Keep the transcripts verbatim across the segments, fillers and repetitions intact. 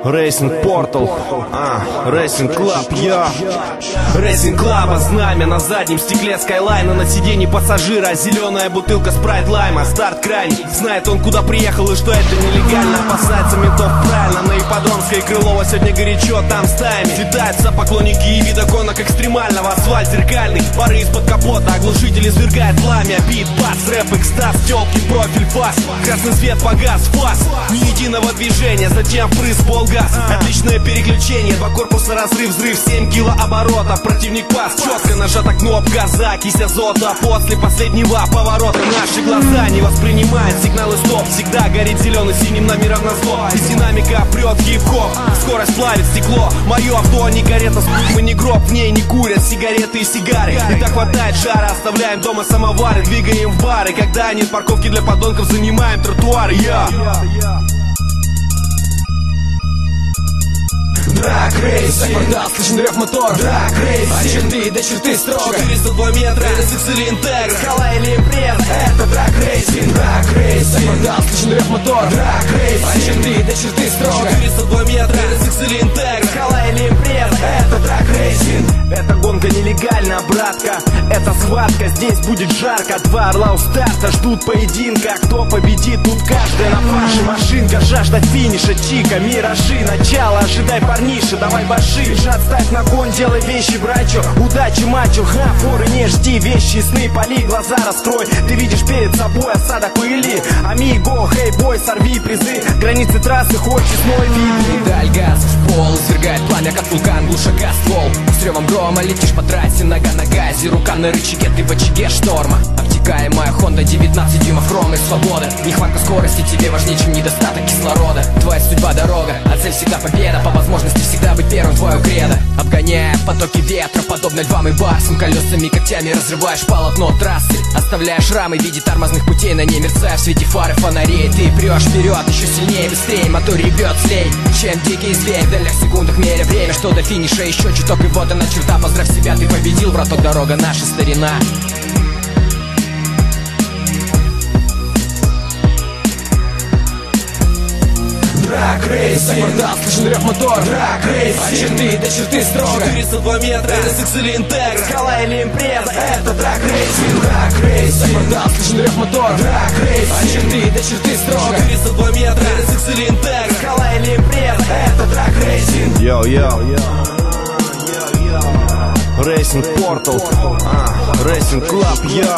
Racing Portal, а, Racing Club, я Racing Club, знамя на заднем стекле Скайлайна, на сиденье пассажира зеленая бутылка спрайт лайма. Старт крайний, знает он куда приехал и что это нелегально. Опасается ментов правильно, на Ипподромской Крылова сегодня горячо, там стаями слетаются поклонники и видоконок экстремального. Асфальт зеркальный, пары из-под капота, оглушитель извергает пламя. Бит, бас, рэп, экстаз, тёлки, профиль, фас. Красный свет погас, фас, ни единого движения, затем впрыск, полгаз. Отличное переключение, два корпуса, разрыв, взрыв, семь килооборотов. Противник пас, четко нажата кнопка газа, кись азота. После последнего поворота наши глаза не воспринимают сигналы стоп. Всегда горит зеленый синим номером на зло. Из динамика прет хип-хоп, скорость плавит стекло. Мое авто не карета, мы не гроб, в ней не курят сигареты и сигары. И так хватает жара, оставляем дома самовары, двигаем в бары. Когда нет парковки для подонков, занимаем тротуары. Я Драг рейс, за квартал слышен рев мотор. Драг рейс, от черты до черты строго. четыреста два метра, эр эс икс или Интегра, Скала или импреза, это драг рейсинг. Драг рейс, за квартал слышен рев мотор. Драг рейс, от черты до черты строго. четыреста два метра, эр эс икс или Интегра, Скала или импреза, это драг рейсинг. эта гонка нелегальна, братка, это схватка, здесь будет жарко. Два орла у старта ждут поединка, кто победит, тут каждая на фарше машинка. Жажда финиша, чика, миражи, начало, ожидай парниша, давай баши. Бежат, ставь на кон, делай вещи, брачо, удачи, мачо, ха, форы не жди, вещи, сны, поли, глаза раскрой. Ты видишь перед собой осадок пыли, амиго, хей, бой, сорви призы, границы трассы, хоть честной вид. Даль газ в пол, извергает пламя, как вулкан, глушака ствол. С ревом грома летишь по трассе, нога на газе, рука на рычаге, ты в очаге шторма. Обтекаемая Honda, девятнадцать дюймов хрома и свобода. Нехватка скорости тебе важнее, чем недостаток кислорода. Твоя судьба дорога, а цель всегда победа. По возможности всегда быть первым, твое кредо. Обгоняя потоки ветра, подобно львам и барсам, колесами, когтями разрываешь полотно трассы. Оставляя шрамы в виде тормозных путей, на ней мерцая в свете фары фонарей. Ты прешь вперед, еще сильнее, быстрее, мотор ревет злей, чем дикий зверь. В долях секундах меря время, что до финиша еще чуток, и вот она черта. Поздравь себя, ты победил, браток, дорога наша, старина. Драг рейс, за квартал слышен рев мотор. Драг рейс, от черты до черты строго. четыреста два метра, эр эс икс или Интегра, Скала или импреза, это драг рейсинг. Драг рейс, за квартал слышен рев мотор. Драг рейс, от черты до черты строго. четыреста два метра, эр эс икс или Интегра, Скала или импреза, это драг рейсинг. Йоу-йоу, Racing Portal, а, Racing Club, я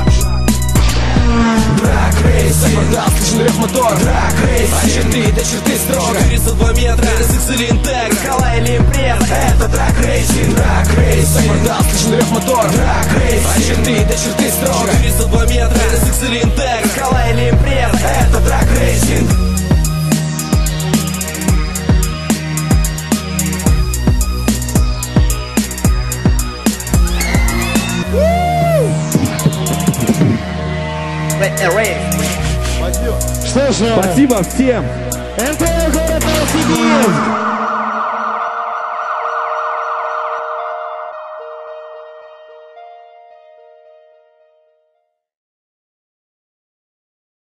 Драг рейс, за квартал слышен рев мотор. Драг рейс, от черты до черты строго. четыреста два метра, эр эс икс или Интегра, Скала или импреза, это драг рейсинг. Драг рейс, за квартал слышен рев мотор. Драг рейс, от черты до черты строго. четыреста два метра, эр эс икс или Интегра, Скала или импреза, это драг рейсинг. Что ж, Спасибо всем. эн тэ город Новосибирск.